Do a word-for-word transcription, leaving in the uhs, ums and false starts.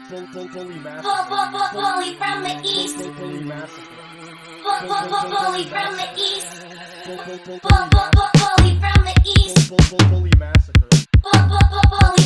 Bully Bully from the east. Bully massacre. Bully from the east. Bully from the east. Bully massacre. Bully